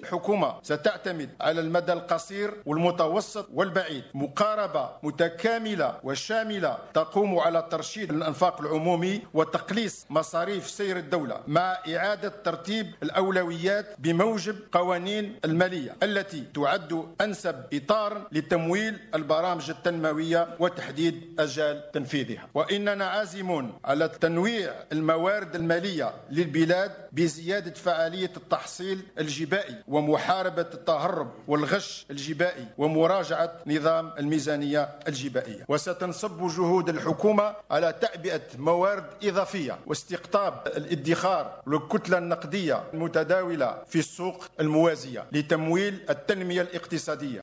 الحكومة ستعتمد على المدى القصير والمتوسط والبعيد مقاربة متكاملة وشاملة تقوم على ترشيد الأنفاق العمومي وتقليص مصاريف سير الدولة مع إعادة ترتيب الأولويات بموجب قوانين المالية التي تعد أنسب إطار لتمويل البرامج التنموية وتحديد أجال تنفيذها. وإننا عازمون على تنويع الموارد المالية للبلاد بزيادة فعالية التحصيل الجبائي ومحاربة التهرب والغش الجبائي ومراجعة نظام الميزانية الجبائية. وستنصب جهود الحكومة على تعبئة موارد إضافية واستقطاب الادخار والكتلة النقدية المتداولة في السوق الموازية لتمويل التنمية الاقتصادية.